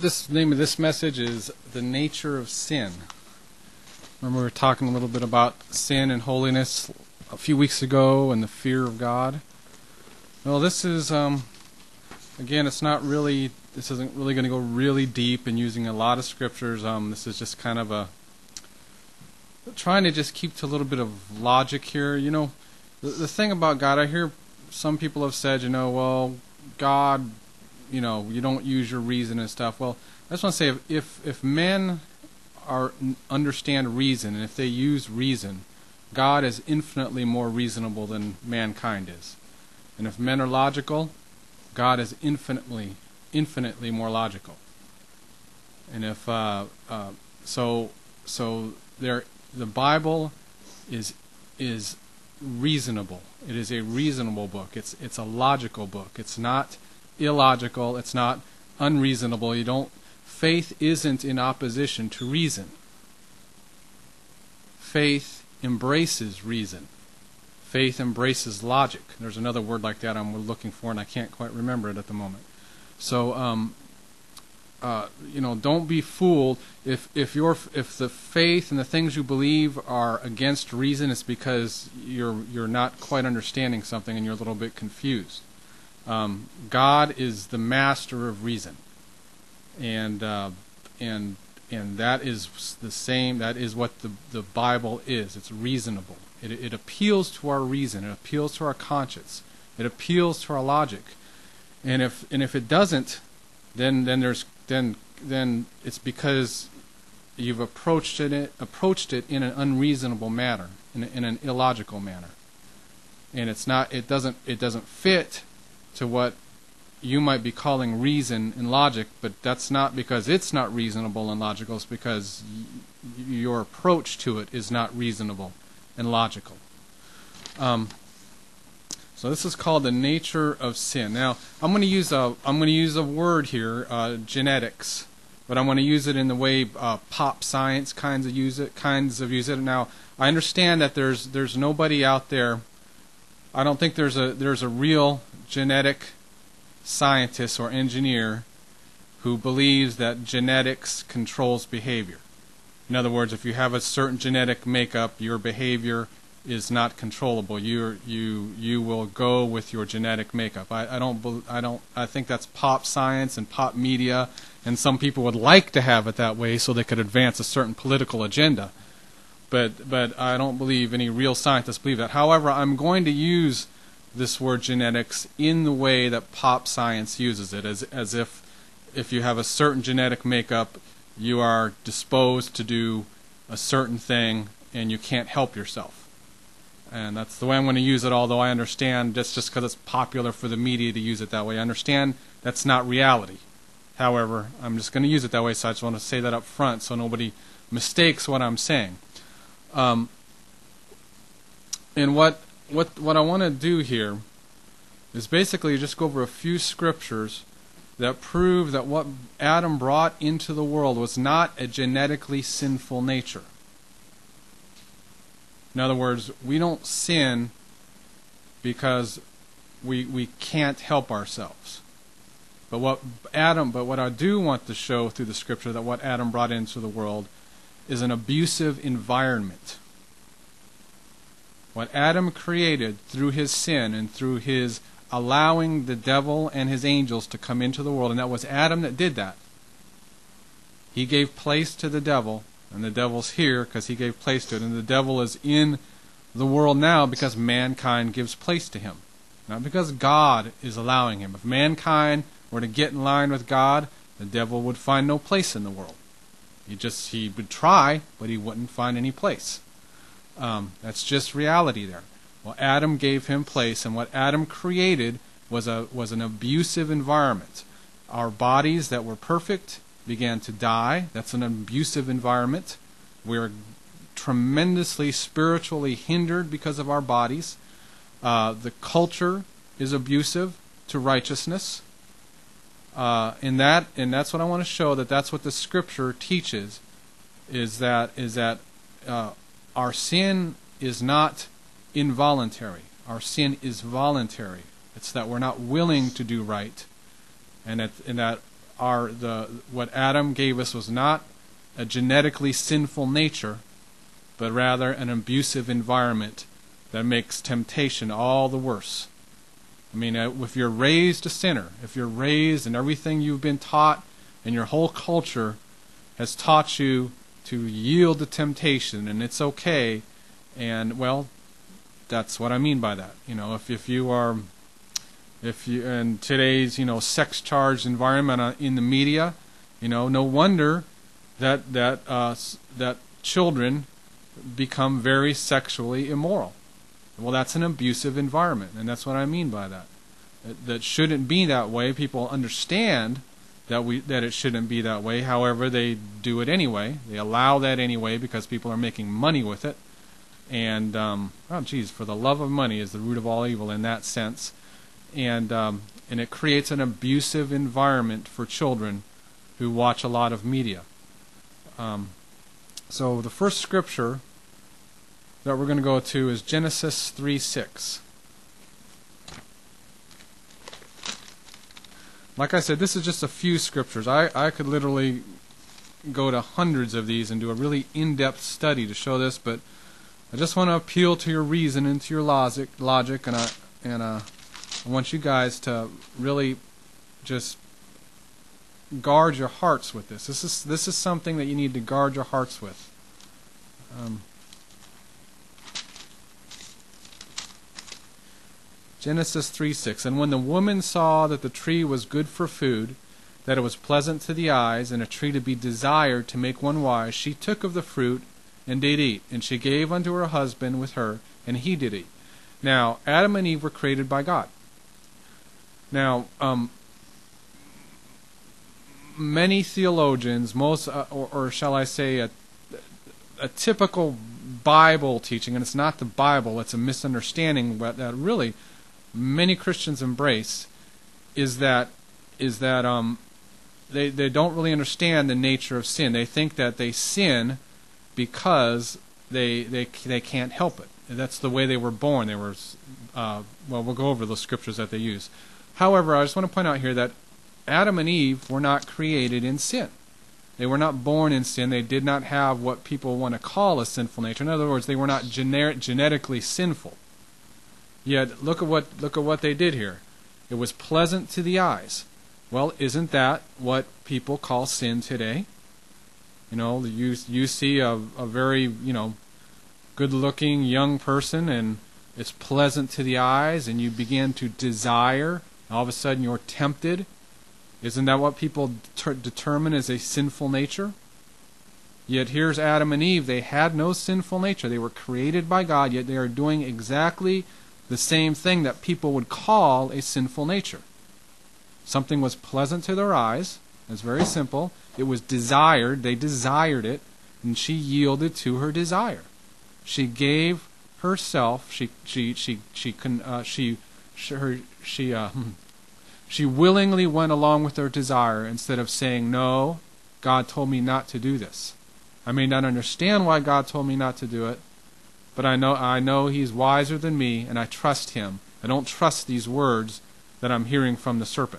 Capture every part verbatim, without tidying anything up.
this name of this message is The Nature of Sin. Remember we were talking a little bit about sin and holiness a few weeks ago and the fear of God. Well, this is, um, again, it's not really, this isn't really going to go really deep in using a lot of scriptures. Um, this is just kind of a, trying to just keep to a little bit of logic here. You know, the, the thing about God, I hear some people have said, you know, well, God, you know, you don't use your reason and stuff. Well, I just want to say, if if, if men are understand reason, and if they use reason, God is infinitely more reasonable than mankind is. And if men are logical, God is infinitely, infinitely more logical. And if uh, uh, so, so there, the Bible is is reasonable. It is a reasonable book. It's it's a logical book. It's not illogical. It's not unreasonable. You don't. Faith isn't in opposition to reason. Faith embraces reason. Faith embraces logic. There's another word like that I'm looking for, and I can't quite remember it at the moment. So, um, uh, you know, don't be fooled. If if your if the faith and the things you believe are against reason, it's because you're you're not quite understanding something and you're a little bit confused. Um, God is the master of reason, and uh, and and that is the same. That is what the the Bible is. It's reasonable. It it appeals to our reason. It appeals to our conscience. It appeals to our logic. And if and if it doesn't, then then there's then then it's because you've approached it approached it in an unreasonable manner, in a, in an illogical manner, and it's not. It doesn't it doesn't fit to what you might be calling reason and logic, but that's not because it's not reasonable and logical. It's because y- your approach to it is not reasonable and logical. Um, so this is called the nature of sin. Now I'm going to use a I'm going to use a word here, uh, genetics, but I'm going to use it in the way uh, pop science kinds of use it kinds of use it. Now I understand that there's there's nobody out there. I don't think there's a there's a real genetic scientist or engineer who believes that genetics controls behavior. In other words, if you have a certain genetic makeup, your behavior is not controllable. You you you will go with your genetic makeup. I, I don't I don't I think that's pop science and pop media, and some people would like to have it that way so they could advance a certain political agenda. But but I don't believe any real scientists believe that. However, I'm going to use this word genetics in the way that pop science uses it, as as if if you have a certain genetic makeup, you are disposed to do a certain thing and you can't help yourself. And that's the way I'm going to use it, although I understand that's just because it's popular for the media to use it that way. I understand that's not reality. However, I'm just going to use it that way, so I just want to say that up front so nobody mistakes what I'm saying. Um, and what what what I want to do here is basically just go over a few scriptures that prove that what Adam brought into the world was not a genetically sinful nature. In other words, we don't sin because we we can't help ourselves. But what Adam but what I do want to show through the scripture, that what Adam brought into the world is an abusive environment. What Adam created through his sin and through his allowing the devil and his angels to come into the world, and that was Adam that did that. He gave place to the devil, and the devil's here because he gave place to it, and the devil is in the world now because mankind gives place to him, not because God is allowing him. If mankind were to get in line with God, the devil would find no place in the world. He just he would try, but he wouldn't find any place. Um, that's just reality there. Well, Adam gave him place, and what Adam created was a was an abusive environment. Our bodies that were perfect began to die. That's an abusive environment. We're tremendously spiritually hindered because of our bodies. Uh, the culture is abusive to righteousness. Uh, and that and that's what I want to show, that that's what the scripture teaches, is that is that uh, our sin is not involuntary. Our sin is voluntary. It's that we're not willing to do right, and that, and that our the what Adam gave us was not a genetically sinful nature, but rather an abusive environment that makes temptation all the worse. I mean, uh, if you're raised a sinner, if you're raised and everything you've been taught and your whole culture has taught you to yield to temptation and it's okay, and well, that's what I mean by that. You know, if if you are, if you in today's you know sex-charged environment uh, in the media, you know, no wonder that that uh, that children become very sexually immoral. Well, that's an abusive environment, and that's what I mean by that. That, that shouldn't be that way. People understand that we that it shouldn't be that way. However, they do it anyway. They allow that anyway because people are making money with it. And um, oh, geez, for the love of money is the root of all evil in that sense. And um, and it creates an abusive environment for children who watch a lot of media. Um, so the first scripture that we're going to go to is Genesis three six. Like I said, this is just a few scriptures. I, I could literally go to hundreds of these and do a really in-depth study to show this, but I just want to appeal to your reason and to your logic, logic and, I, and uh, I want you guys to really just guard your hearts with this. This is, this is something that you need to guard your hearts with. Um, Genesis three six. And when the woman saw that the tree was good for food, that it was pleasant to the eyes, and a tree to be desired to make one wise, she took of the fruit and did eat, and she gave unto her husband with her, and he did eat. Now, Adam and Eve were created by God. Now, um, many theologians, most, uh, or, or shall I say, a, a typical Bible teaching, and it's not the Bible, it's a misunderstanding but that really many Christians embrace, is that is that um, they they don't really understand the nature of sin. They think that they sin because they they they can't help it. That's the way they were born. They were uh, well. We'll go over the scriptures that they use. However, I just want to point out here that Adam and Eve were not created in sin. They were not born in sin. They did not have what people want to call a sinful nature. In other words, they were not gener- genetically sinful. Yet look at what look at what they did here. It was pleasant to the eyes. Well, isn't that what people call sin today? You know, you you see a, a very you know good-looking young person, and it's pleasant to the eyes, and you begin to desire. And all of a sudden, you're tempted. Isn't that what people ter- determine as a sinful nature? Yet here's Adam and Eve. They had no sinful nature. They were created by God, yet they are doing exactly the same thing that people would call a sinful nature. Something was pleasant to their eyes. It's very simple. It was desired. They desired it, and she yielded to her desire. She gave herself. She she she she she uh, she she, her, she uh, she willingly went along with her desire instead of saying, "No, God told me not to do this. I may not understand why God told me not to do it, but I know I know He's wiser than me, and I trust Him. I don't trust these words that I'm hearing from the serpent."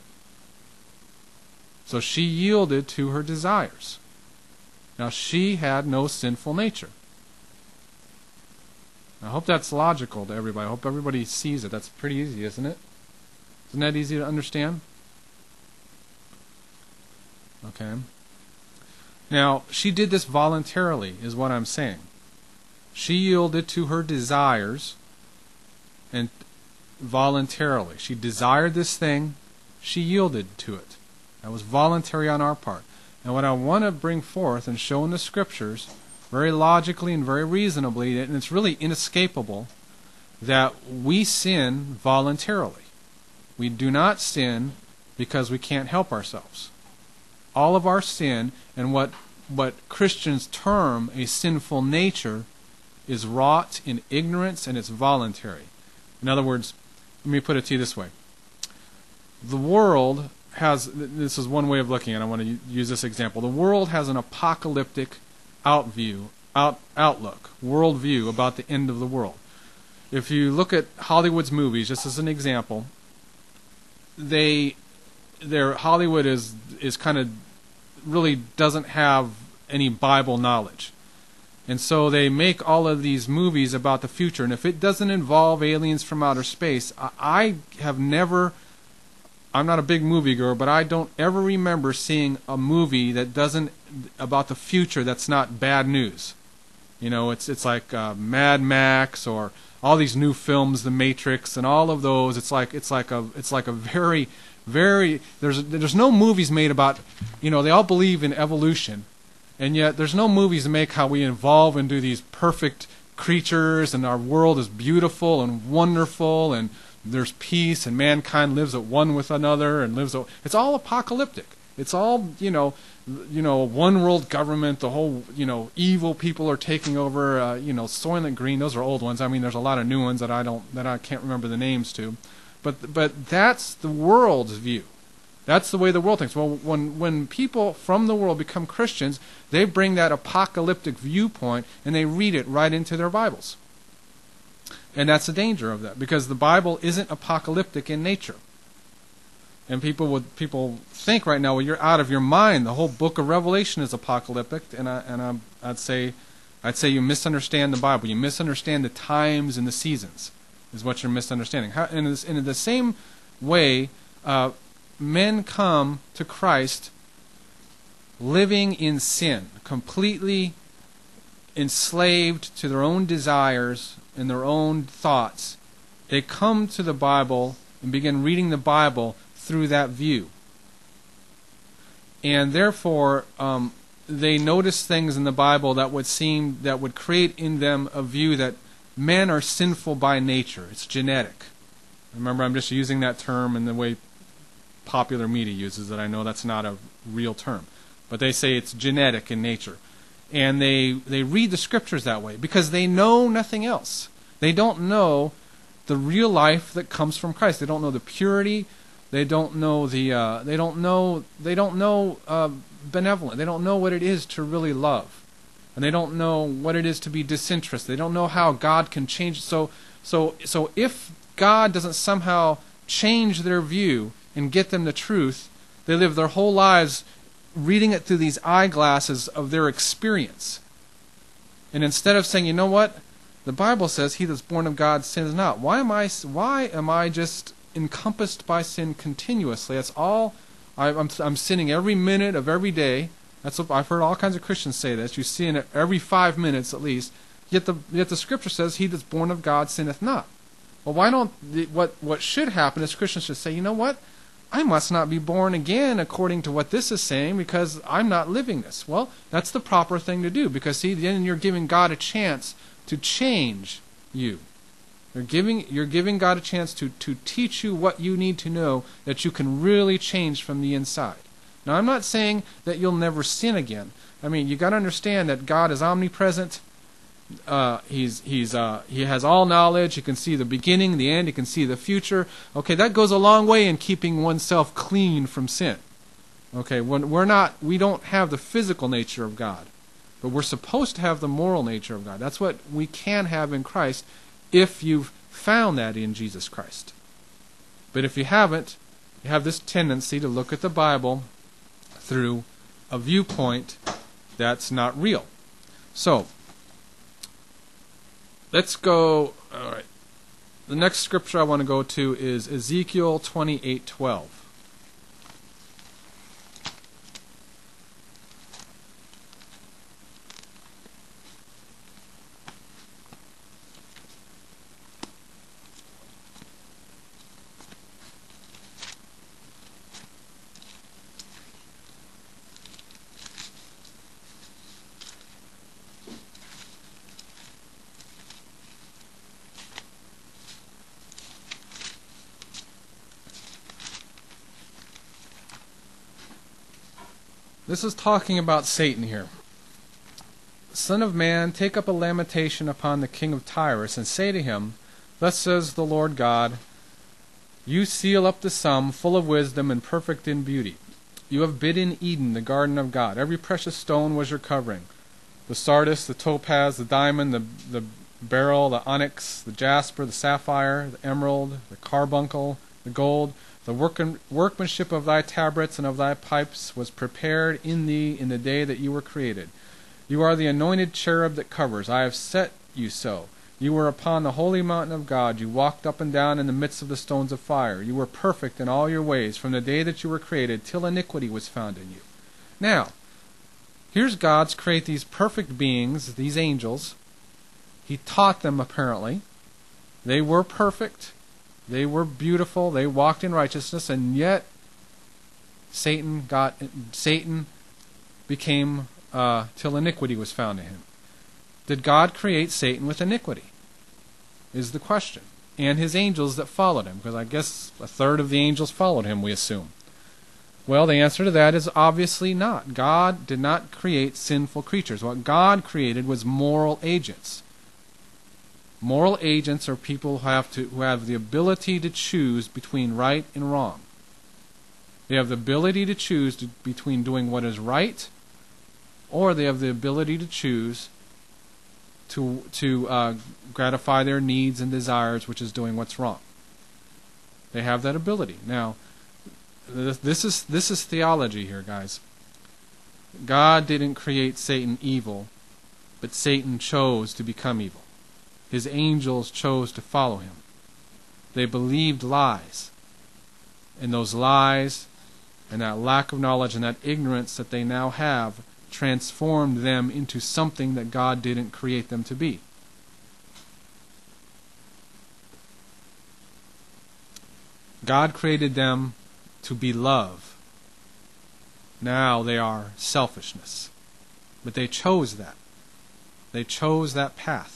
So she yielded to her desires. Now, she had no sinful nature. I hope that's logical to everybody. I hope everybody sees it. That's pretty easy, isn't it? Isn't that easy to understand? Okay. Now, she did this voluntarily, is what I'm saying. She yielded to her desires and voluntarily. She desired this thing. She yielded to it. That was voluntary on our part. And what I want to bring forth and show in the Scriptures, very logically and very reasonably, and it's really inescapable, that we sin voluntarily. We do not sin because we can't help ourselves. All of our sin, and what, what Christians term a sinful nature, is wrought in ignorance, and it's voluntary. In other words, let me put it to you this way. The world has, this is one way of looking at it, I want to use this example. The world has an apocalyptic outview, out, outlook, worldview about the end of the world. If you look at Hollywood's movies, just as an example, they their Hollywood is is kind of really doesn't have any Bible knowledge. And so they make all of these movies about the future. And if it doesn't involve aliens from outer space, I, I have never, I'm not a big movie girl, but I don't ever remember seeing a movie that doesn't, about the future, that's not bad news. You know, it's it's like uh, Mad Max or all these new films, The Matrix, and all of those. It's like it's like a it's like a very very there's there's no movies made about, you know, they all believe in evolution. And yet there's no movies that make how we evolve into these perfect creatures and our world is beautiful and wonderful and there's peace and mankind lives at one with another and lives at, it's all apocalyptic. It's all, you know, you know, one world government, the whole, you know, evil people are taking over, uh, you know, Soylent Green, those are old ones. I mean, there's a lot of new ones that I don't that I can't remember the names to. But but that's the world's view. That's the way the world thinks. Well, when when people from the world become Christians, they bring that apocalyptic viewpoint and they read it right into their Bibles. And that's the danger of that, because the Bible isn't apocalyptic in nature. And people would people think right now, well, you're out of your mind. The whole book of Revelation is apocalyptic, and I and I, I'd say, I'd say you misunderstand the Bible. You misunderstand the times and the seasons, is what you're misunderstanding. How, and in, in the same way. Uh, Men come to Christ living in sin, completely enslaved to their own desires and their own thoughts. They come to the Bible and begin reading the Bible through that view. And therefore, um, they notice things in the Bible that would seem, that would create in them a view that men are sinful by nature. It's genetic. Remember, I'm just using that term in the way popular media uses it. I know that's not a real term, but they say it's genetic in nature, and they they read the scriptures that way because they know nothing else. They don't know the real life that comes from Christ. They don't know the purity. They don't know the. Uh, they don't know. They don't know uh, benevolent. They don't know what it is to really love, and they don't know what it is to be disinterested. They don't know how God can change. So so so if God doesn't somehow change their view and get them the truth, they live their whole lives reading it through these eyeglasses of their experience. And instead of saying, you know what, the Bible says, "He that's born of God sins not." Why am I? Why am I just encompassed by sin continuously? That's all. I, I'm I'm sinning every minute of every day. That's what I've heard all kinds of Christians say. This you sin it every five minutes at least. Yet the yet the Scripture says, "He that's born of God sinneth not." Well, why don't the, what what should happen is Christians should say, you know what? I must not be born again according to what this is saying because I'm not living this. Well, that's the proper thing to do, because see, then you're giving God a chance to change you. You're giving you're giving God a chance to, to teach you what you need to know that you can really change from the inside. Now, I'm not saying that you'll never sin again. I mean, you got to understand that God is omnipresent. Uh, he's he's uh, he has all knowledge. He can see the beginning, the end. He can see the future. Okay, that goes a long way in keeping oneself clean from sin. Okay, when we're not, we don't have the physical nature of God, but we're supposed to have the moral nature of God. That's what we can have in Christ, if you've found that in Jesus Christ. But if you haven't, you have this tendency to look at the Bible through a viewpoint that's not real. So. Let's go, all right. The next scripture I want to go to is Ezekiel twenty-eight twelve. This is talking about Satan here. Son of man, take up a lamentation upon the king of Tyrus, and say to him, Thus says the Lord God, You seal up the sum, full of wisdom and perfect in beauty. You have bidden Eden, the garden of God. Every precious stone was your covering. The sardis, the topaz, the diamond, the, the beryl, the onyx, the jasper, the sapphire, the emerald, the carbuncle, the gold. The work workmanship of thy tabrets and of thy pipes was prepared in thee in the day that you were created. You are the anointed cherub that covers. I have set you so. You were upon the holy mountain of God. You walked up and down in the midst of the stones of fire. You were perfect in all your ways from the day that you were created till iniquity was found in you. Now, here's God's create these perfect beings, these angels. He taught them apparently. They were perfect. They were beautiful. They walked in righteousness, and yet Satan got Satan became uh, till iniquity was found in him. Did God create Satan with iniquity? Is the question. And his angels that followed him, because I guess a third of the angels followed him, we assume. Well, the answer to that is obviously not. God did not create sinful creatures. What God created was moral agents. Moral agents are people who have to who have the ability to choose between right and wrong. They have the ability to choose to, between doing what is right, or they have the ability to choose to to uh, gratify their needs and desires, which is doing what's wrong. They have that ability. Now, this, this is this is theology here, guys. God didn't create Satan evil, but Satan chose to become evil. His angels chose to follow him. They believed lies. And those lies and that lack of knowledge and that ignorance that they now have transformed them into something that God didn't create them to be. God created them to be love. Now they are selfishness. But they chose that. They chose that path.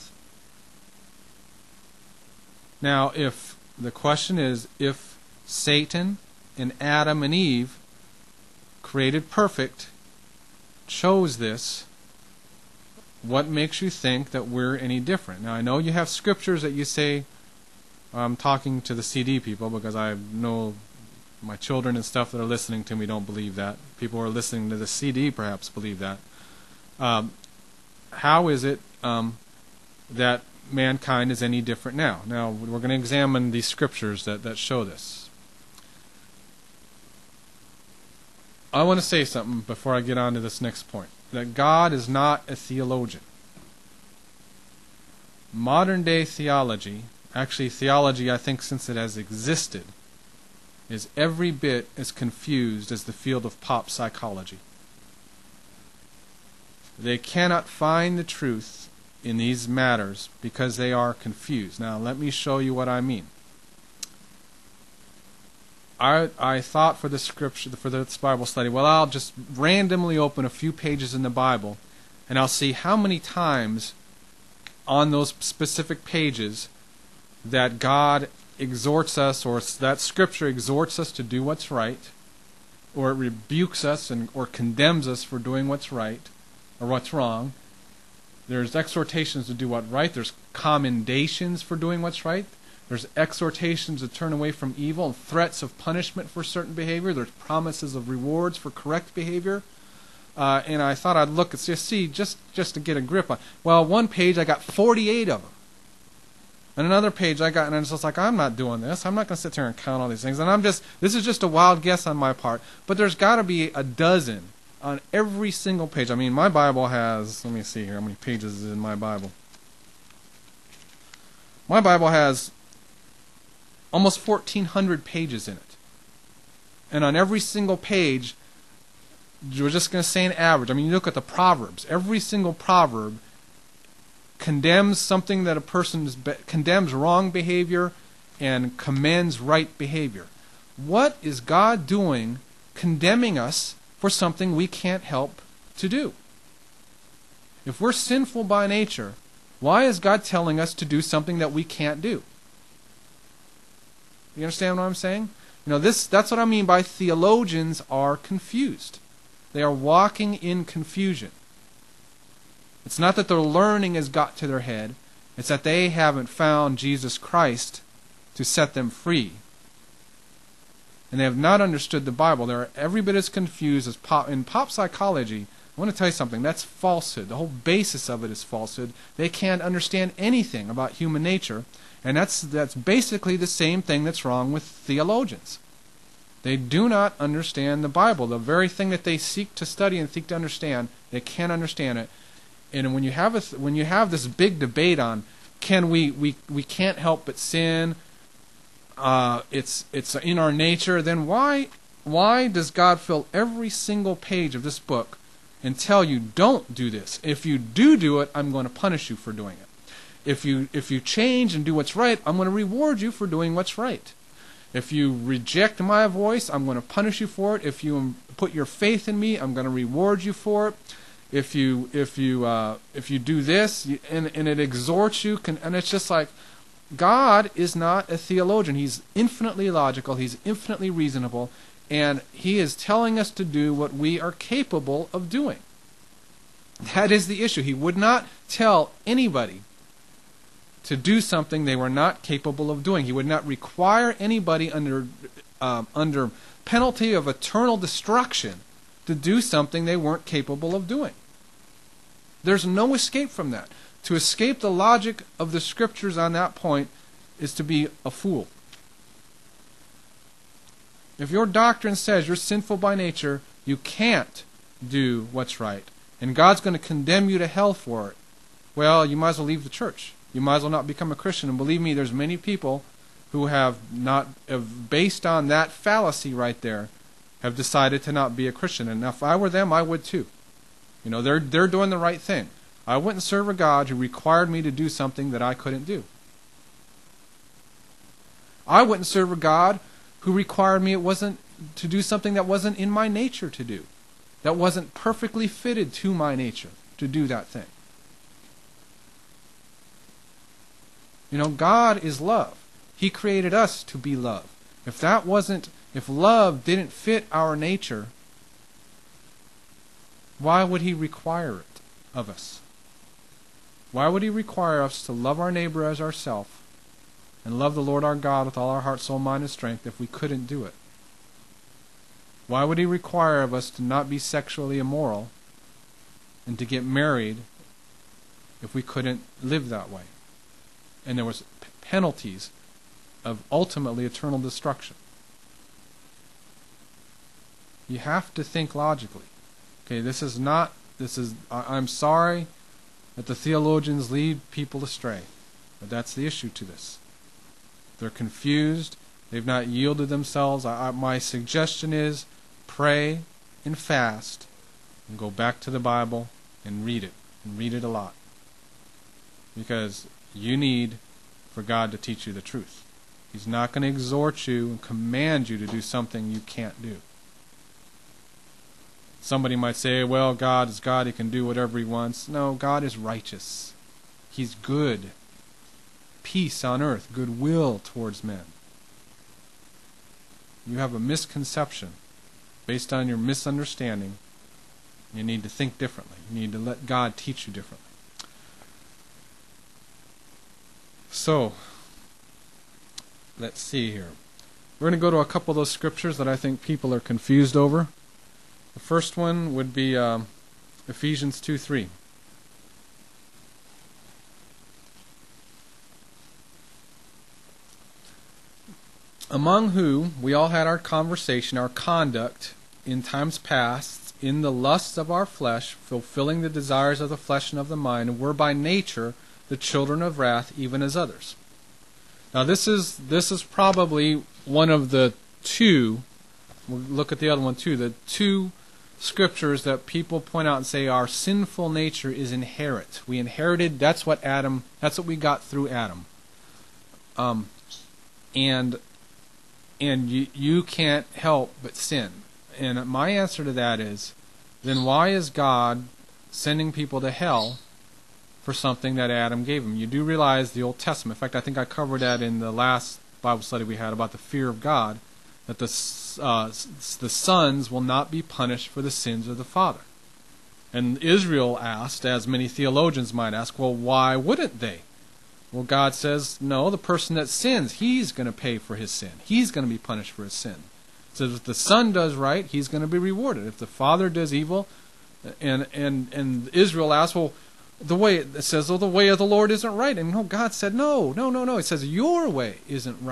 Now, if the question is, if Satan and Adam and Eve, created perfect, chose this, what makes you think that we're any different? Now, I know you have scriptures that you say, I'm talking to the C D people because I know my children and stuff that are listening to me don't believe that. People who are listening to the C D perhaps believe that. Um, how is it um, that mankind is any different now? Now, we're going to examine these scriptures that, that show this. I want to say something before I get on to this next point. That God is not a theologian. Modern day theology, actually theology I think since it has existed, is every bit as confused as the field of pop psychology. They cannot find the truth in these matters because they are confused. Now, let me show you what I mean. I I thought for the scripture for this Bible study, well, I'll just randomly open a few pages in the Bible, and I'll see how many times on those specific pages that God exhorts us, or that Scripture exhorts us to do what's right, or it rebukes us and or condemns us for doing what's right or what's wrong. There's exhortations to do what's right. There's commendations for doing what's right. There's exhortations to turn away from evil and threats of punishment for certain behavior. There's promises of rewards for correct behavior. Uh, and I thought I'd look and just see, just, just to get a grip on. Well, one page I got forty-eight of them. And another page I got, and I was just like, I'm not doing this. I'm not going to sit there and count all these things. And I'm just, this is just a wild guess on my part. But there's got to be a dozen on every single page. I mean, my Bible has, let me see here, how many pages is in my Bible. My Bible has almost fourteen hundred pages in it. And on every single page, we're just going to say an average. I mean, you look at the Proverbs. Every single proverb condemns something that a person is, condemns wrong behavior and commends right behavior. What is God doing condemning us for something we can't help to do? If we're sinful by nature, why is God telling us to do something that we can't do? You understand what I'm saying? You know, this that's what I mean by theologians are confused. They are walking in confusion. It's not that their learning has got to their head. It's that they haven't found Jesus Christ to set them free. And they have not understood the Bible. They're every bit as confused as pop. In pop psychology, I want to tell you something. That's falsehood. The whole basis of it is falsehood. They can't understand anything about human nature. And that's that's basically the same thing that's wrong with theologians. They do not understand the Bible. The very thing that they seek to study and seek to understand, they can't understand it. And when you have a, when you have this big debate on, can we we, we can't help but sin, uh, it's it's in our nature, then why why does God fill every single page of this book and tell you, don't do this? If you do do it, I'm going to punish you for doing it. If you if you change and do what's right, I'm going to reward you for doing what's right. If you reject my voice, I'm going to punish you for it. If you put your faith in me, I'm going to reward you for it. If you if you uh, if you do this, you, and and it exhorts you, can, and it's just like, God is not a theologian. He's infinitely logical. He's infinitely reasonable, and He is telling us to do what we are capable of doing. That is the issue. He would not tell anybody to do something they were not capable of doing. He would not require anybody under um, under penalty of eternal destruction to do something they weren't capable of doing. There's no escape from that. To escape the logic of the Scriptures on that point is to be a fool. If your doctrine says you're sinful by nature, you can't do what's right, and God's going to condemn you to hell for it, well, you might as well leave the church. You might as well not become a Christian. And believe me, there's many people who have not, have, based on that fallacy right there, have decided to not be a Christian. And if I were them, I would too. You know, they're they're doing the right thing. I wouldn't serve a God who required me to do something that I couldn't do. I wouldn't serve a God who required me it wasn't to do something that wasn't in my nature to do, that wasn't perfectly fitted to my nature to do that thing. You know, God is love. He created us to be love. If that wasn't, if love didn't fit our nature, why would He require it of us? Why would He require us to love our neighbor as ourselves and love the Lord our God with all our heart, soul, mind, and strength if we couldn't do it? Why would He require of us to not be sexually immoral and to get married if we couldn't live that way? And there was p- penalties of ultimately eternal destruction. You have to think logically. Okay, this is not, this is, I, I'm sorry that the theologians lead people astray, but that's the issue to this. They're confused. They've not yielded themselves. I, I, my suggestion is pray and fast and go back to the Bible and read it, and read it a lot. Because you need for God to teach you the truth. He's not going to exhort you and command you to do something you can't do. Somebody might say, well, God is God, He can do whatever He wants. No, God is righteous. He's good. Peace on earth, goodwill towards men. You have a misconception based on your misunderstanding. You need to think differently. You need to let God teach you differently. So, let's see here. We're going to go to a couple of those scriptures that I think people are confused over. The first one would be um, Ephesians two three. Among whom we all had our conversation, our conduct in times past, in the lusts of our flesh, fulfilling the desires of the flesh and of the mind, and were by nature the children of wrath, even as others. Now this is this is probably one of the two, we'll look at the other one too, the two scriptures that people point out and say our sinful nature is inherent. We inherited, that's what Adam, that's what we got through Adam. Um, and and you, you can't help but sin. And my answer to that is, then why is God sending people to hell for something that Adam gave him? You do realize the Old Testament, in fact I think I covered that in the last Bible study we had about the fear of God, that the uh, the sons will not be punished for the sins of the father. And Israel asked, as many theologians might ask, well, why wouldn't they? Well, God says, no, the person that sins, he's going to pay for his sin. He's going to be punished for his sin. It says if the son does right, he's going to be rewarded. If the father does evil, and and and Israel asked, well, the way it says, oh, the way of the Lord isn't right. And no, God said, no, no, no, no. It says your way isn't right.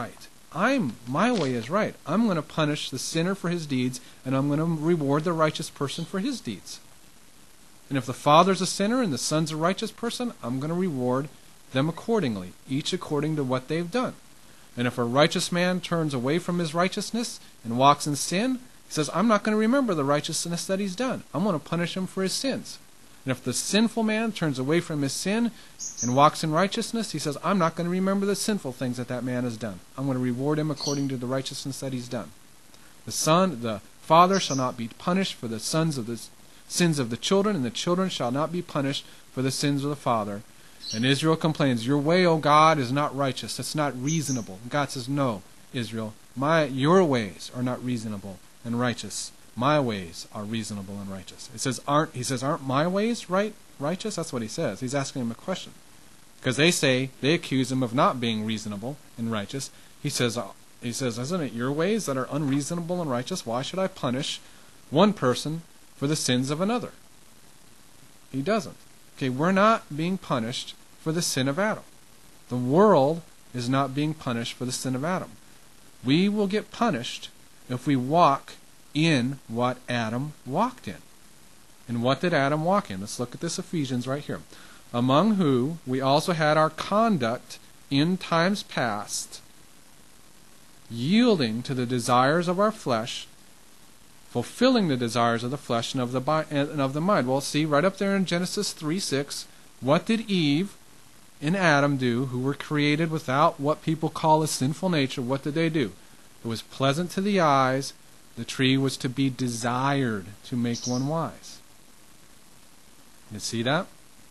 I'm my way is right. I'm going to punish the sinner for his deeds, and I'm going to reward the righteous person for his deeds. And if the father's a sinner and the son's a righteous person, I'm going to reward them accordingly, each according to what they've done. And if a righteous man turns away from his righteousness and walks in sin, he says, I'm not going to remember the righteousness that he's done. I'm going to punish him for his sins. And if the sinful man turns away from his sin and walks in righteousness, he says, I'm not going to remember the sinful things that that man has done. I'm going to reward him according to the righteousness that he's done. The son, the father shall not be punished for the sons of the sins of the children, and the children shall not be punished for the sins of the father. And Israel complains, your way, O God, is not righteous. It's not reasonable. And God says, no, Israel, my your ways are not reasonable and righteous. My ways are reasonable and righteous. It says, aren't he says, aren't my ways right righteous? That's what he says. He's asking him a question. Because they say, they accuse him of not being reasonable and righteous. He says, he says, isn't it your ways that are unreasonable and righteous? Why should I punish one person for the sins of another? He doesn't. Okay, we're not being punished for the sin of Adam. The world is not being punished for the sin of Adam. We will get punished if we walk in what Adam walked in. And what did Adam walk in? Let's look at this Ephesians right here. Among who we also had our conduct in times past, yielding to the desires of our flesh, fulfilling the desires of the flesh and of the, and of the mind. Well, see, right up there in Genesis three six, what did Eve and Adam do, who were created without what people call a sinful nature? What did they do? It was pleasant to the eyes. The tree was to be desired to make one wise. You see that?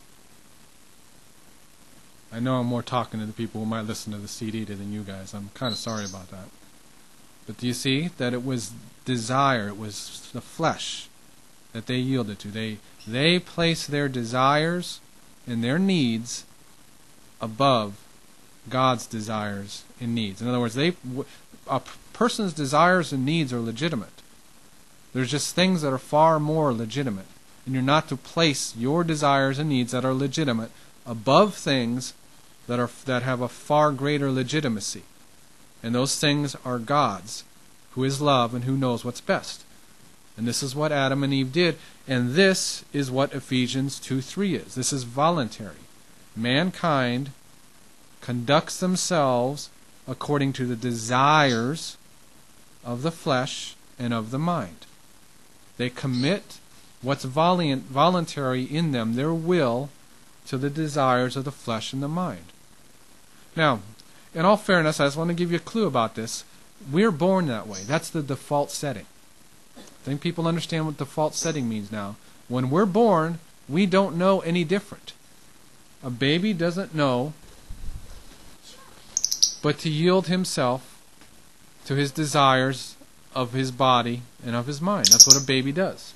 I know I'm more talking to the people who might listen to the C D than you guys. I'm kind of sorry about that. But do you see that it was desire, it was the flesh that they yielded to. They, they placed their desires and their needs above God's desires and needs. In other words, they a person's desires and needs are legitimate. There's just things that are far more legitimate. And you're not to place your desires and needs that are legitimate above things that are that have a far greater legitimacy. And those things are God's, who is love and who knows what's best. And this is what Adam and Eve did. And this is what Ephesians two three is. This is voluntary. Mankind conducts themselves according to the desires of the flesh and of the mind. They commit what's voliant, voluntary in them, their will, to the desires of the flesh and the mind. Now, in all fairness, I just want to give you a clue about this. We're born that way. That's the default setting. I think people understand what default setting means now. When we're born, we don't know any different. A baby doesn't know but to yield himself to his desires of his body and of his mind. That's what a baby does.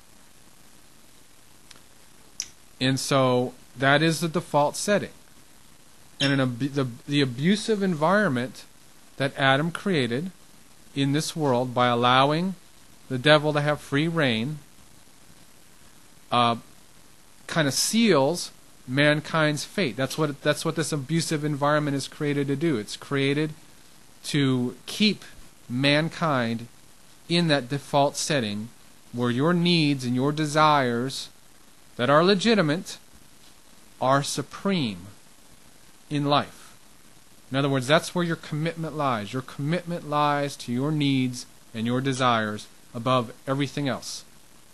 And so that is the default setting. And an ab- the, the abusive environment that Adam created in this world by allowing the devil to have free reign uh, kind of seals mankind's fate. That's what that's what this abusive environment is created to do. It's created to keep mankind in that default setting where your needs and your desires that are legitimate are supreme in life. In other words, that's where your commitment lies. Your commitment lies to your needs and your desires above everything else.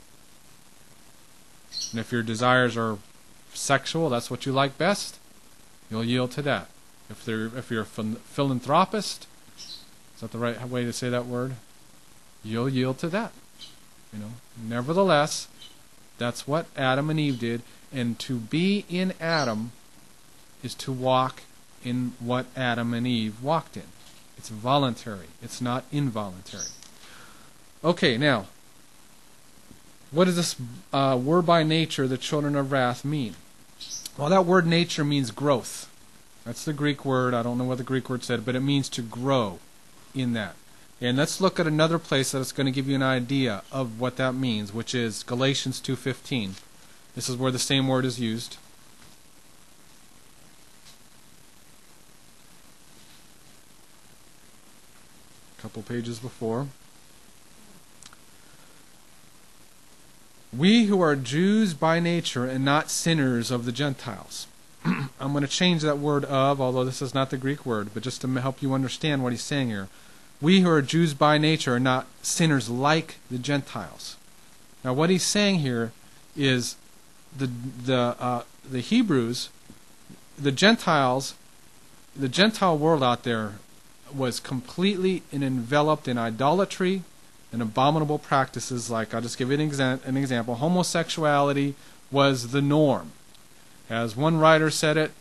And if your desires are sexual, that's what you like best, you'll yield to that. If they're if you're a philanthropist, is that the right way to say that word? You'll yield to that. You know. Nevertheless, that's what Adam and Eve did, and to be in Adam is to walk in what Adam and Eve walked in. It's voluntary. It's not involuntary. Okay, now, what does this uh, word by nature, the children of wrath, mean? Well, that word nature means growth. That's the Greek word. I don't know what the Greek word said, but it means to grow in that. And let's look at another place that's going to give you an idea of what that means, which is Galatians two fifteen. This is where the same word is used. a couple pages before. We who are Jews by nature and not sinners of the Gentiles. I'm going to change that word of, although this is not the Greek word, but just to help you understand what he's saying here. We who are Jews by nature are not sinners like the Gentiles. Now what he's saying here is the the uh, the Hebrews, the Gentiles, the Gentile world out there was completely and enveloped in idolatry and abominable practices. Like, I'll just give you an, exa- an example. Homosexuality was the norm. As one writer said it,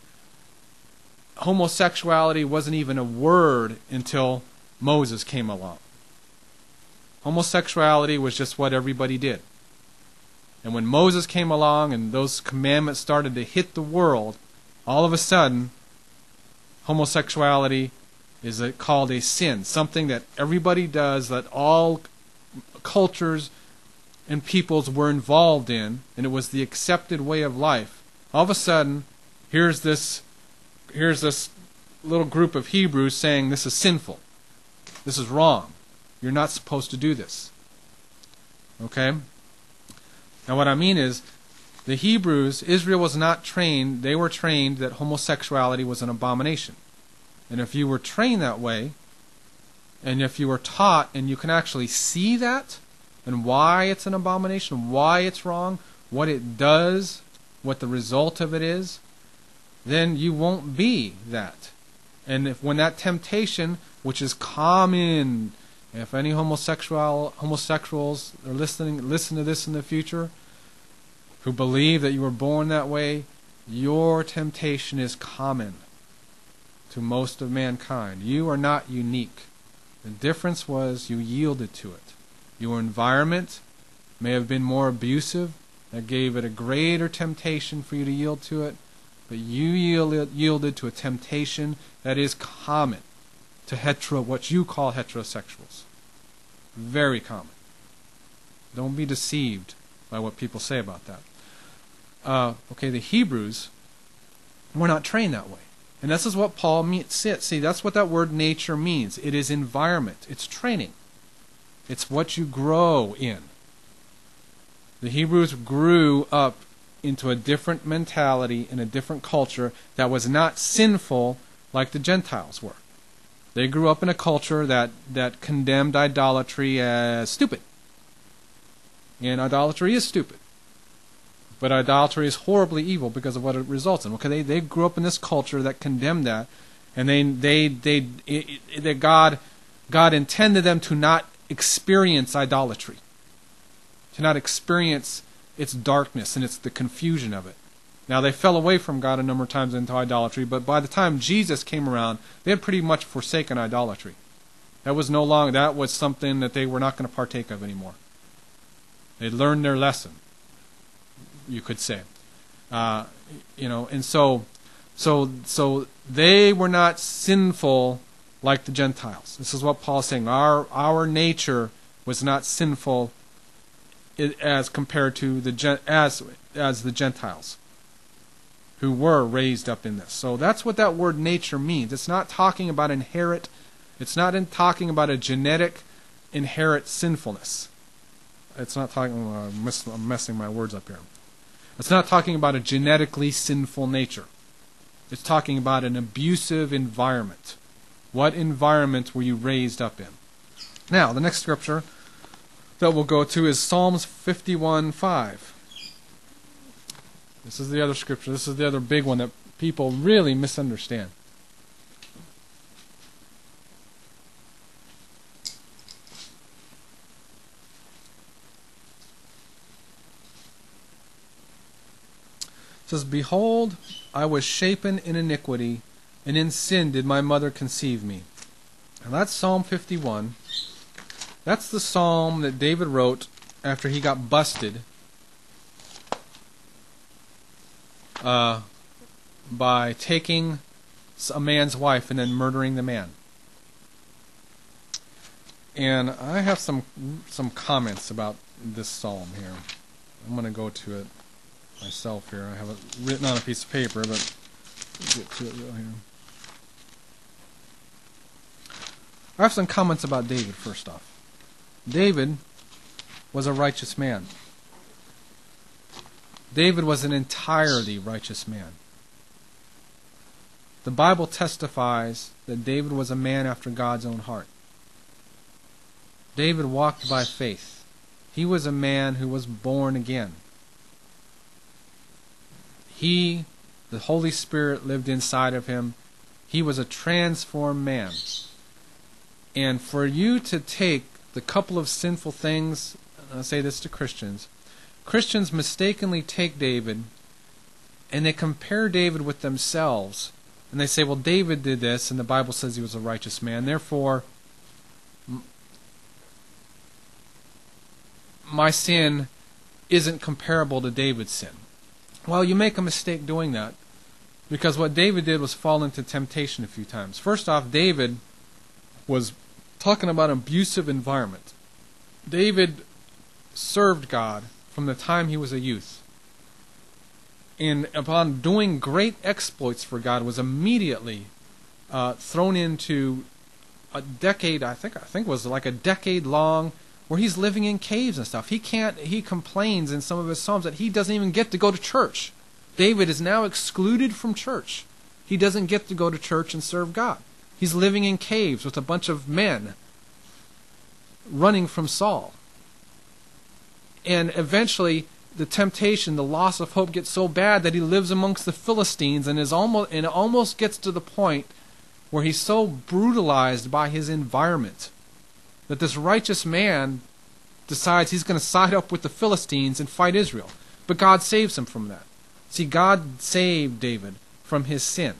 homosexuality wasn't even a word until Moses came along. Homosexuality was just what everybody did. And when Moses came along and those commandments started to hit the world, all of a sudden, homosexuality is a, called a sin, something that everybody does, that all cultures and peoples were involved in, and it was the accepted way of life. All of a sudden, here's this, here's this little group of Hebrews saying this is sinful. This is wrong. You're not supposed to do this. Okay? Now what I mean is, the Hebrews, Israel was not trained, they were trained that homosexuality was an abomination. And if you were trained that way, and if you were taught, and you can actually see that, and why it's an abomination, why it's wrong, what it does, what the result of it is, then you won't be that. And if when that temptation, which is common, if any homosexual homosexuals are listening, listen to this in the future, who believe that you were born that way, your temptation is common to most of mankind. You are not unique. The difference was you yielded to it. Your environment may have been more abusive, that gave it a greater temptation for you to yield to it, but you yielded, yielded to a temptation that is common to hetero, what you call heterosexuals. Very common. Don't be deceived by what people say about that. Uh, okay, the Hebrews were not trained that way. And this is what Paul means. See, that's what that word nature means. It is environment. It's training. It's what you grow in. The Hebrews grew up into a different mentality and a different culture that was not sinful like the Gentiles were. They grew up in a culture that, that condemned idolatry as stupid. And idolatry is stupid. But idolatry is horribly evil because of what it results in. Okay, they, they grew up in this culture that condemned that, and they they they, they, they God God intended them to not experience idolatry, to not experience its darkness and its the confusion of it. Now they fell away from God a number of times into idolatry, but by the time Jesus came around, they had pretty much forsaken idolatry. That was no longer that was something that they were not going to partake of anymore. They learned their lesson, you could say. Uh, you know, and so, so, so they were not sinful like the Gentiles. This is what Paul is saying. Our our nature was not sinful as compared to the as as the Gentiles, who were raised up in this. So that's what that word nature means. It's not talking about inherit. It's not in talking about a genetic inherent sinfulness. It's not talking. Uh, I'm messing my words up here. It's not talking about a genetically sinful nature. It's talking about an abusive environment. What environment were you raised up in? Now, the next scripture that we'll go to is Psalms fifty-one five. This is the other scripture. This is the other big one that people really misunderstand. It says, "Behold, I was shapen in iniquity, and in sin did my mother conceive me." And that's Psalm fifty-one. That's the psalm that David wrote after he got busted uh, by taking a man's wife and then murdering the man. And I have some some comments about this psalm here. I'm going to go to it myself here. I have it written on a piece of paper, but get to it real here. I have some comments about David first off. David was a righteous man. David was an entirely righteous man. The Bible testifies that David was a man after God's own heart. David walked by faith. He was a man who was born again. He, the Holy Spirit lived inside of him. He was a transformed man. And for you to take the couple of sinful things, I'll say this to Christians, Christians mistakenly take David and they compare David with themselves. And they say, well, David did this, and the Bible says he was a righteous man. Therefore, my sin isn't comparable to David's sin. Well, you make a mistake doing that, because what David did was fall into temptation a few times. First off, David was talking about an abusive environment. David served God from the time he was a youth. And upon doing great exploits for God, was immediately uh, thrown into a decade, I think I think it was like a decade long, where he's living in caves and stuff. He can't, he complains in some of his Psalms that he doesn't even get to go to church. David is now excluded from church. He doesn't get to go to church and serve God. He's living in caves with a bunch of men running from Saul. And eventually, the temptation, the loss of hope gets so bad that he lives amongst the Philistines and is almost and it almost gets to the point where he's so brutalized by his environment that this righteous man decides he's going to side up with the Philistines and fight Israel. But God saves him from that. See, God saved David from his sin.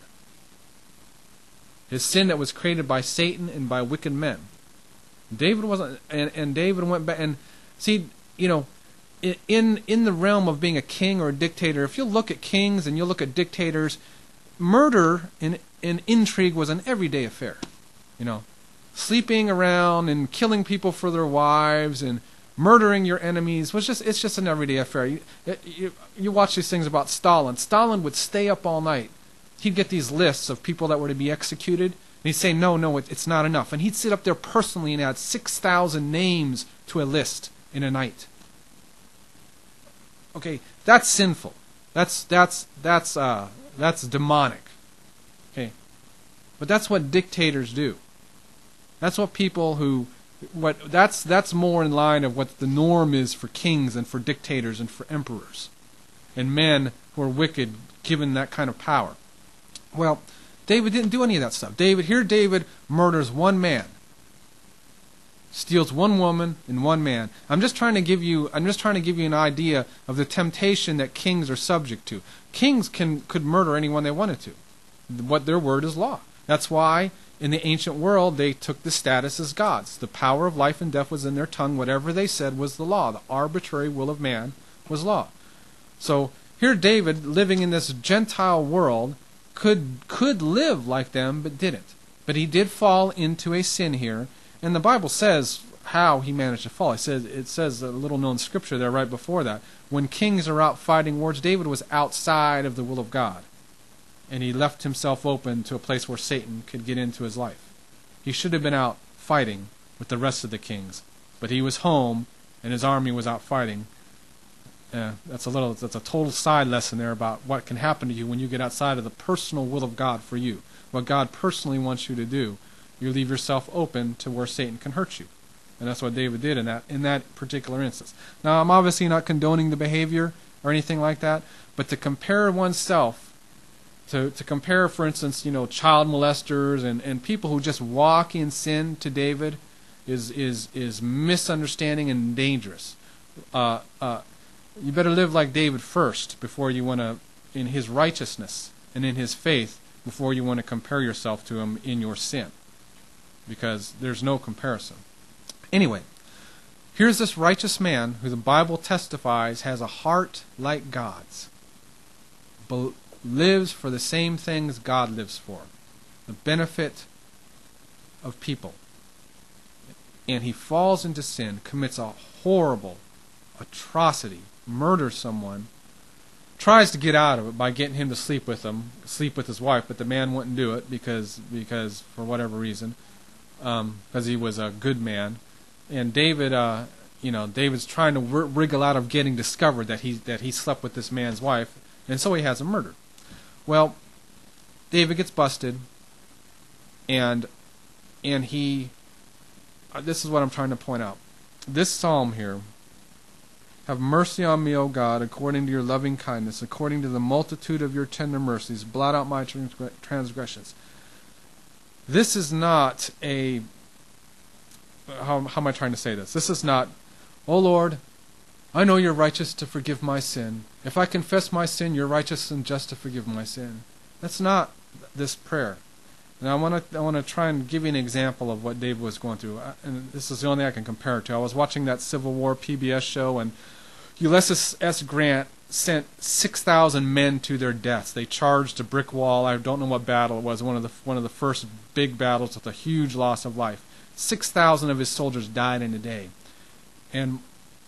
His sin that was created by Satan and by wicked men. David wasn't, and, and David went back, and see, you know, in in the realm of being a king or a dictator, if you look at kings and you look at dictators, murder and, and intrigue was an everyday affair. You know, sleeping around and killing people for their wives and murdering your enemies was just it's just an everyday affair. You, you, you watch these things about Stalin. Stalin would stay up all night. He'd get these lists of people that were to be executed, and he'd say, no, no, it, it's not enough. And he'd sit up there personally and add six thousand names to a list in a night. Okay, that's sinful. That's that's that's uh that's demonic. Okay, but that's what dictators do. That's what people who, what that's that's more in line of what the norm is for kings and for dictators and for emperors, and men who are wicked given that kind of power. Well, David didn't do any of that stuff. David here, David murders one man. Steals one woman and one man. I'm just trying to give you I'm just trying to give you an idea of the temptation that kings are subject to. Kings can could murder anyone they wanted to. What their word is law. That's why in the ancient world they took the status as gods. The power of life and death was in their tongue. Whatever they said was the law. The arbitrary will of man was law. So here David, living in this Gentile world, could could live like them but didn't. But he did fall into a sin here. And the Bible says how he managed to fall. It says, it says a little-known scripture there right before that. When kings are out fighting wars, David was outside of the will of God. And he left himself open to a place where Satan could get into his life. He should have been out fighting with the rest of the kings. But he was home, and his army was out fighting. Uh, that's a little, that's a total side lesson there about what can happen to you when you get outside of the personal will of God for you. What God personally wants you to do. You leave yourself open to where Satan can hurt you. And that's what David did in that in that particular instance. Now, I'm obviously not condoning the behavior or anything like that, but to compare oneself, to, to compare, for instance, you know, child molesters and, and people who just walk in sin to David is is is misunderstanding and dangerous. Uh, uh, you better live like David first before you want to, in his righteousness and in his faith, before you want to compare yourself to him in your sin. Because there's no comparison. Anyway, here's this righteous man who the Bible testifies has a heart like God's. Be- lives for the same things God lives for. The benefit of people. And he falls into sin, commits a horrible atrocity, murders someone, tries to get out of it by getting him to sleep with him, sleep with his wife, but the man wouldn't do it because because for whatever reason. because um, he was a good man. And David, uh, you know, David's trying to wr- wriggle out of getting discovered that he that he slept with this man's wife, and so he has him murdered. Well, David gets busted, and and he. Uh, this is what I'm trying to point out. This psalm here. Have mercy on me, O God, according to your loving kindness, according to the multitude of your tender mercies. Blot out my transgressions. This is not a... How, how am I trying to say this? This is not, O Lord, I know you're righteous to forgive my sin. If I confess my sin, you're righteous and just to forgive my sin. That's not this prayer. And I want to I want to try and give you an example of what David was going through. And this is the only thing I can compare it to. I was watching that Civil War P B S show, and Ulysses S. Grant sent six thousand men to their deaths. They charged a brick wall. I don't know what battle it was. One of the one of the first big battles with a huge loss of life. six thousand of his soldiers died in a day. And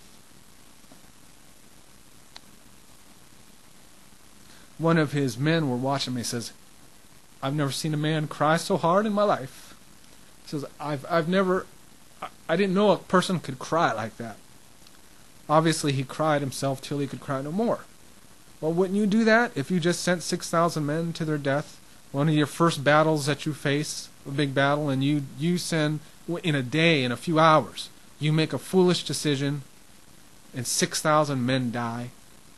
one of his men were watching me. He says, I've never seen a man cry so hard in my life. He says, I've, I've never, I, I didn't know a person could cry like that. Obviously, he cried himself till he could cry no more. Well, wouldn't you do that if you just sent six thousand men to their death? One of your first battles that you face, a big battle, and you, you send, in a day, in a few hours, you make a foolish decision, and six thousand men die.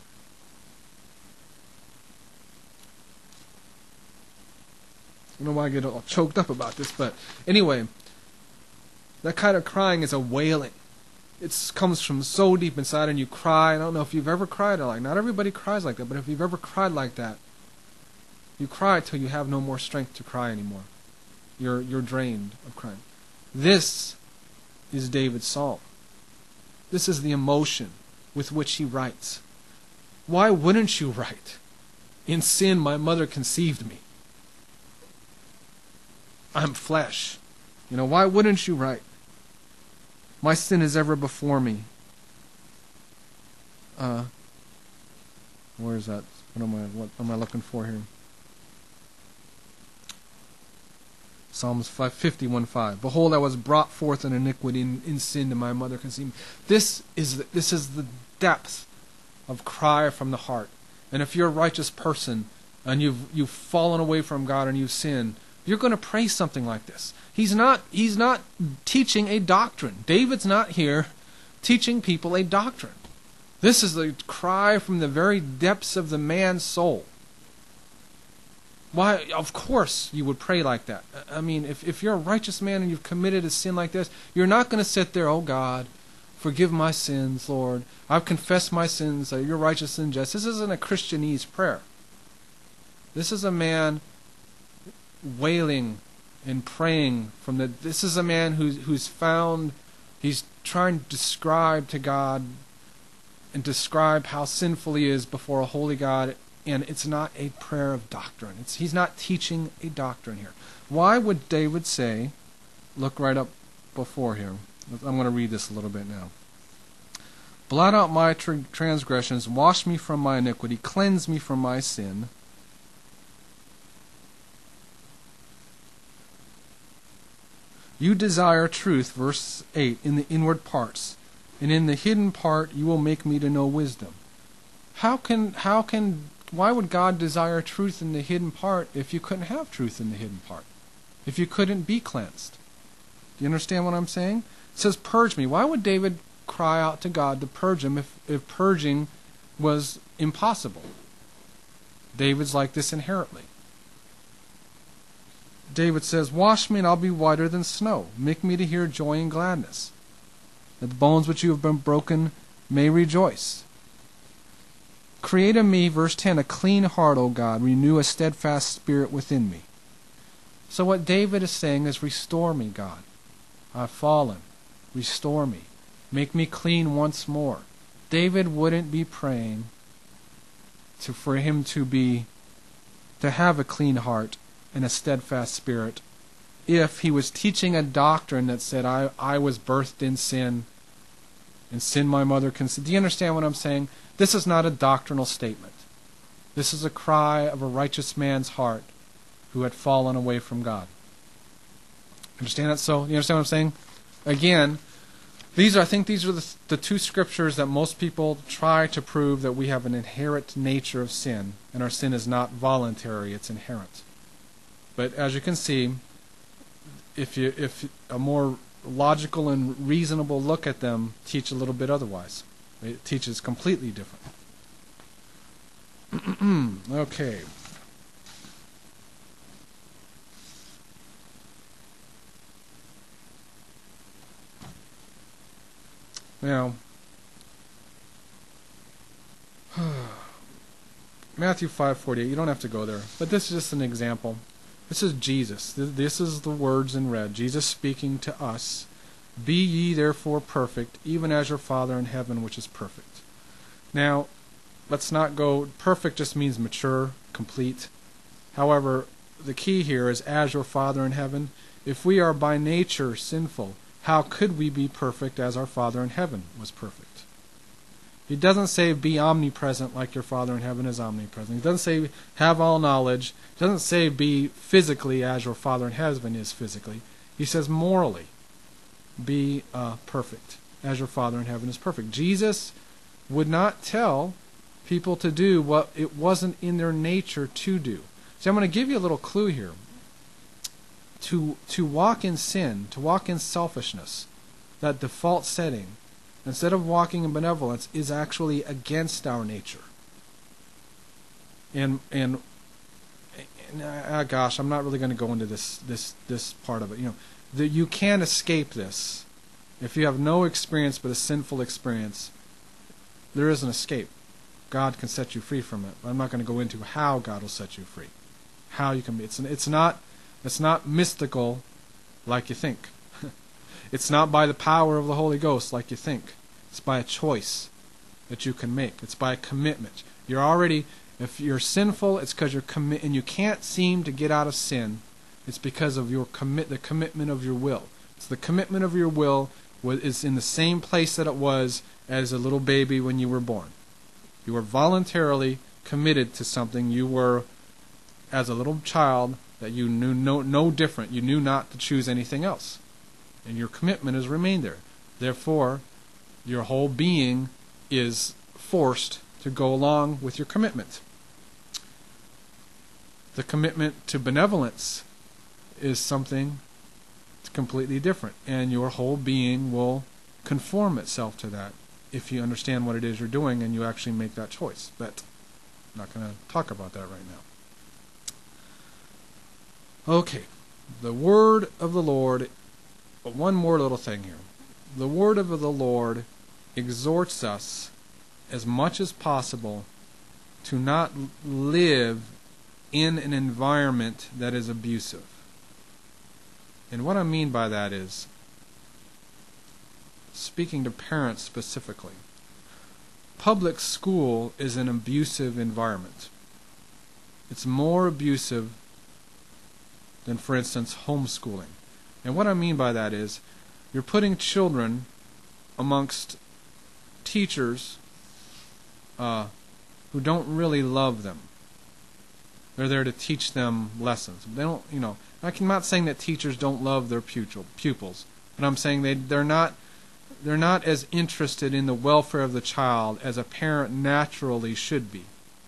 I don't know why I get all choked up about this, but anyway, that kind of crying is a wailing. It comes from so deep inside, and you cry. I don't know if you've ever cried like not everybody cries like that, but if you've ever cried like that, you cry till you have no more strength to cry anymore. You're you're drained of crying. This is David's psalm. This is the emotion with which he writes. Why wouldn't you write? In sin my mother conceived me. I'm flesh. You know, why wouldn't you write? My sin is ever before me. Uh, where is that? What am I? What am I looking for here? Psalms fifty-one five. Behold, I was brought forth in iniquity, in, in sin, and my mother conceived me. This is the, this is the depth of cry from the heart. And if you're a righteous person and you've you've fallen away from God and you've sinned, you're going to pray something like this. He's not he's not teaching a doctrine. David's not here teaching people a doctrine. This is the cry from the very depths of the man's soul. Why, of course you would pray like that. I mean, if, if you're a righteous man and you've committed a sin like this, you're not going to sit there, oh God, forgive my sins, Lord. I've confessed my sins, you're righteous and just. This isn't a Christianese prayer. This is a man wailing and praying from the this is a man who's who's found he's trying to describe to God and describe how sinful he is before a holy God, and it's not a prayer of doctrine. It's he's not teaching a doctrine here. Why would David say, look right up before here. I'm going to read this a little bit now. Blot out my tr- transgressions, wash me from my iniquity, cleanse me from my sin. You desire truth, verse eight, in the inward parts, and in the hidden part you will make me to know wisdom. How can, how can, why would God desire truth in the hidden part if you couldn't have truth in the hidden part? If you couldn't be cleansed? Do you understand what I'm saying? It says, purge me. Why would David cry out to God to purge him if, if purging was impossible? David's like this inherently. David says, wash me and I'll be whiter than snow. Make me to hear joy and gladness, that the bones which you have been broken may rejoice. Create in me, verse ten, a clean heart, O God. Renew a steadfast spirit within me. So what David is saying is, restore me, God. I've fallen. Restore me. Make me clean once more. David wouldn't be praying to, for him to be, to have a clean heart and a steadfast spirit if he was teaching a doctrine that said, I, I was birthed in sin, and sin my mother conceived. Do you understand what I'm saying? This is not a doctrinal statement. This is a cry of a righteous man's heart who had fallen away from God. Understand that? So, you understand what I'm saying? Again, these are, I think these are the, the two scriptures that most people try to prove that we have an inherent nature of sin, and our sin is not voluntary, it's inherent. But as you can see, if you if a more logical and reasonable look at them teach a little bit otherwise. It teaches completely different. Okay. Now, Matthew five forty-eight, you don't have to go there, but this is just an example. This is Jesus. This is the words in red. Jesus speaking to us. Be ye therefore perfect, even as your Father in heaven which is perfect. Now, let's not go, perfect just means mature, complete. However, the key here is as your Father in heaven. If we are by nature sinful, how could we be perfect as our Father in heaven was perfect? He doesn't say be omnipresent like your Father in heaven is omnipresent. He doesn't say have all knowledge. He doesn't say be physically as your Father in heaven is physically. He says morally be uh, perfect as your Father in heaven is perfect. Jesus would not tell people to do what it wasn't in their nature to do. See, I'm going to give you a little clue here. To, to walk in sin, to walk in selfishness, that default setting, instead of walking in benevolence, is actually against our nature. And and, and uh, gosh, I'm not really going to go into this this this part of it. You know, that you can't escape this. If you have no experience but a sinful experience, there is an escape. God can set you free from it. I'm not going to go into how God will set you free. How you can be. It's it's not it's not mystical like you think. It's not by the power of the Holy Ghost like you think. It's by a choice that you can make. It's by a commitment. You're already, if you're sinful, it's because you're commit, and you can't seem to get out of sin. It's because of your commit, the commitment of your will. It's the commitment of your will is in the same place that it was as a little baby when you were born. You were voluntarily committed to something. You were, as a little child, that you knew no, no different. You knew not to choose anything else. And your commitment has remained there. Therefore, your whole being is forced to go along with your commitment. The commitment to benevolence is something completely different, and your whole being will conform itself to that if you understand what it is you're doing and you actually make that choice. But I'm not going to talk about that right now. Okay, the word of the Lord. But one more little thing here. The word of the Lord exhorts us as much as possible to not live in an environment that is abusive. And what I mean by that is, speaking to parents specifically, public school is an abusive environment. It's more abusive than, for instance, homeschooling. And what I mean by that is, you're putting children amongst teachers uh, who don't really love them. They're there to teach them lessons. They don't, you know. I'm not saying that teachers don't love their pupils, but I'm saying they they're not they're not as interested in the welfare of the child as a parent naturally should be.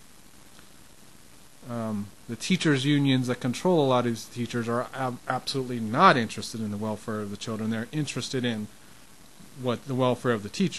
Um, the teachers' unions that control a lot of these teachers are ab- absolutely not interested in the welfare of the children. They're interested in what the welfare of the teacher.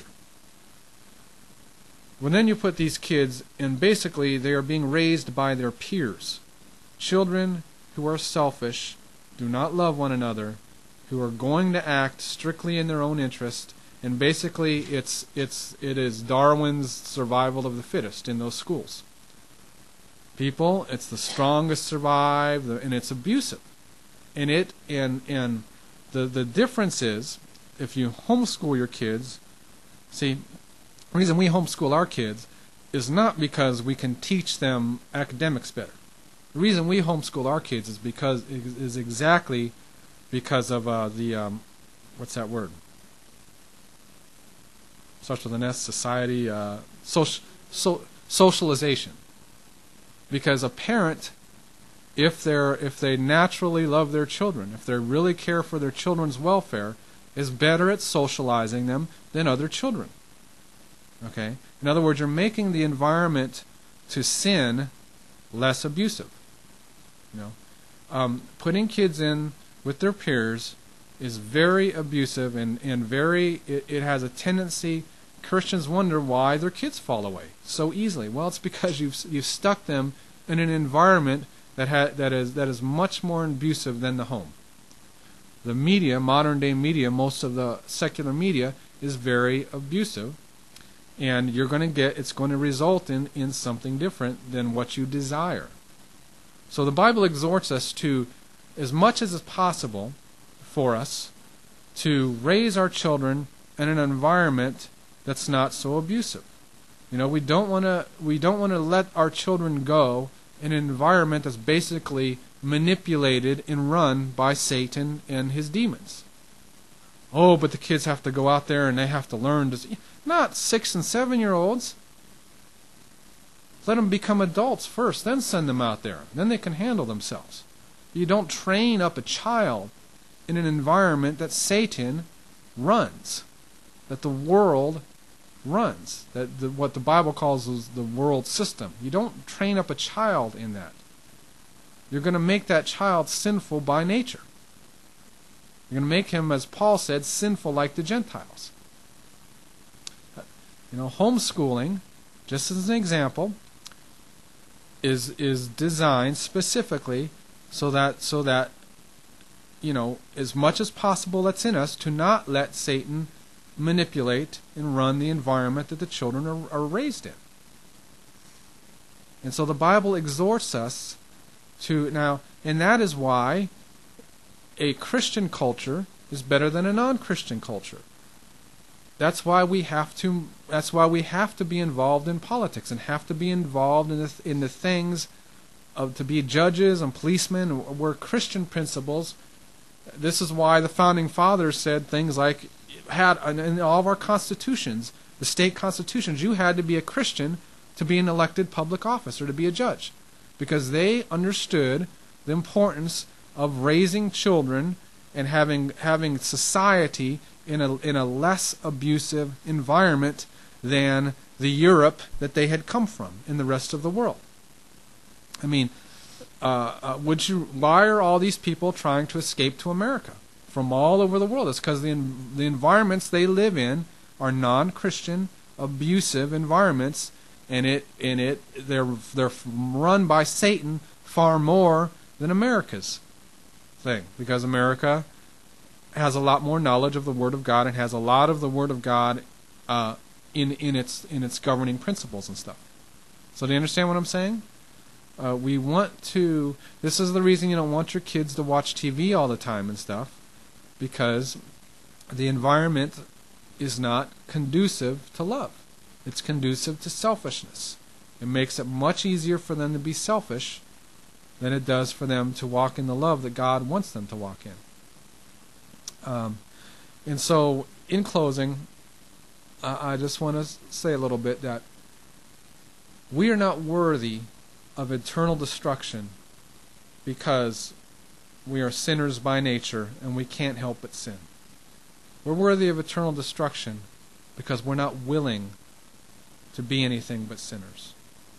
Well, then you put these kids, and basically they are being raised by their peers. Children who are selfish, do not love one another, who are going to act strictly in their own interest, and basically it's it's it is Darwin's survival of the fittest in those schools. People, it's the strongest survive, and it's abusive. And it and and the the difference is, if you homeschool your kids, see, the reason we homeschool our kids is not because we can teach them academics better. The reason we homeschool our kids is because is exactly because of uh, the um, what's that word? Starts with an S. Society, uh, social, so, socialization. Because a parent if they're if they naturally love their children, if they really care for their children's welfare, is better at socializing them than other children. Okay? In other words, you're making the environment to sin less abusive. You know, um, putting kids in with their peers is very abusive and, and very, it, it has a tendency, Christians wonder why their kids fall away so easily. Well, it's because you've you've stuck them in an environment that ha, that is that is much more abusive than the home. The media, modern day media, most of the secular media is very abusive, and you're going to get, it's going to result in, in something different than what you desire. So the Bible exhorts us to, as much as is possible for us, to raise our children in an environment that's not so abusive. You know, we don't want to we don't want to let our children go in an environment that's basically manipulated and run by Satan and his demons. Oh, but the kids have to go out there and they have to learn to see. Not six and seven year olds. Let them become adults first, then send them out there. Then they can handle themselves. You don't train up a child in an environment that Satan runs, that the world runs, that the, what the Bible calls is the world system. You don't train up a child in that. You're going to make that child sinful by nature. You're going to make him, as Paul said, sinful like the Gentiles. You know, homeschooling, just as an example, is is designed specifically so that so that you know, as much as possible that's in us, to not let Satan manipulate and run the environment that the children are, are raised in. And so the Bible exhorts us to, now, and that is why a Christian culture is better than a non-Christian culture. That's why we have to. That's why we have to be involved in politics and have to be involved in the in the things of to be judges and policemen. Where Christian principles. This is why the founding fathers said things like, had in all of our constitutions, the state constitutions, you had to be a Christian to be an elected public office or to be a judge, because they understood the importance of raising children and having having society in a in a less abusive environment than the Europe that they had come from in the rest of the world. I mean, uh, uh, would you? Why are all these people trying to escape to America from all over the world? It's because the the environments they live in are non-Christian, abusive environments, and it and it they're they're run by Satan far more than America's thing, because America has a lot more knowledge of the Word of God and has a lot of the Word of God uh, in in its in its governing principles and stuff. So do you understand what I'm saying? Uh, we want to. This is the reason you don't want your kids to watch T V all the time and stuff, because the environment is not conducive to love. It's conducive to selfishness. It makes it much easier for them to be selfish than it does for them to walk in the love that God wants them to walk in. Um, and so, in closing, uh, I just want to say a little bit that we are not worthy of eternal destruction because we are sinners by nature and we can't help but sin. We're worthy of eternal destruction because we're not willing to be anything but sinners.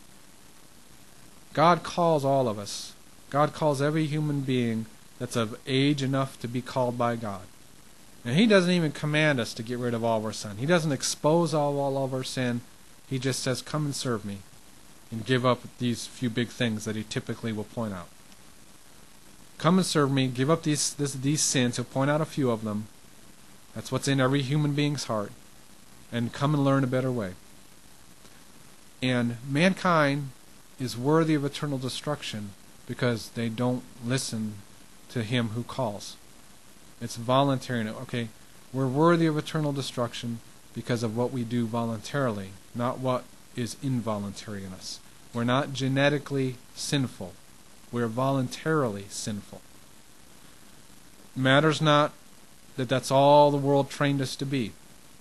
God calls all of us. God calls every human being that's of age enough to be called by God. And He doesn't even command us to get rid of all of our sin. He doesn't expose all, all of our sin. He just says, come and serve me, and give up these few big things that He typically will point out. Come and serve me, give up these this, these sins. He'll point out a few of them. That's what's in every human being's heart. And come and learn a better way. And mankind is worthy of eternal destruction because they don't listen to Him who calls. It's voluntary. Okay, we're worthy of eternal destruction because of what we do voluntarily, not what is involuntary in us. We're not genetically sinful. We're voluntarily sinful. Matters not that that's all the world trained us to be.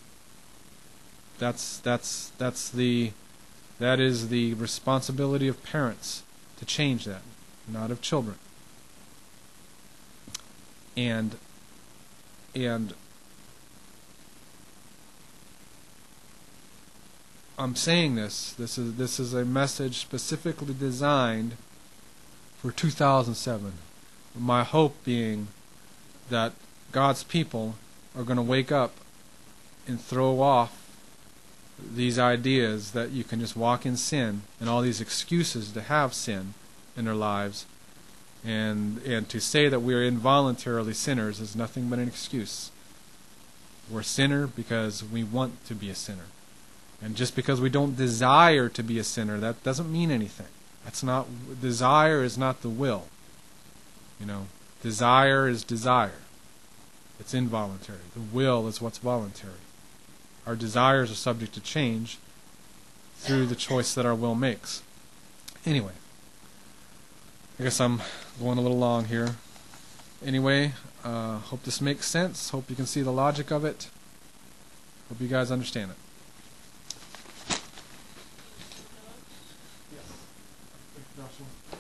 That's that's that's the that is the responsibility of parents to change that. not of children. And and I'm saying this. This is this is a message specifically designed for two thousand seven. My hope being that God's people are going to wake up and throw off these ideas that you can just walk in sin and all these excuses to have sin in their lives, and and to say that we are involuntarily sinners is nothing but an excuse. We're a sinner because we want to be a sinner. And just because we don't desire to be a sinner, that doesn't mean anything. That's not, desire is not the will. You know, desire is desire. It's involuntary. The will is what's voluntary. Our desires are subject to change through the choice that our will makes. Anyway, I guess I'm going a little long here. Anyway, uh, hope this makes sense. Hope you can see the logic of it. Hope you guys understand it. Yes. Joshua.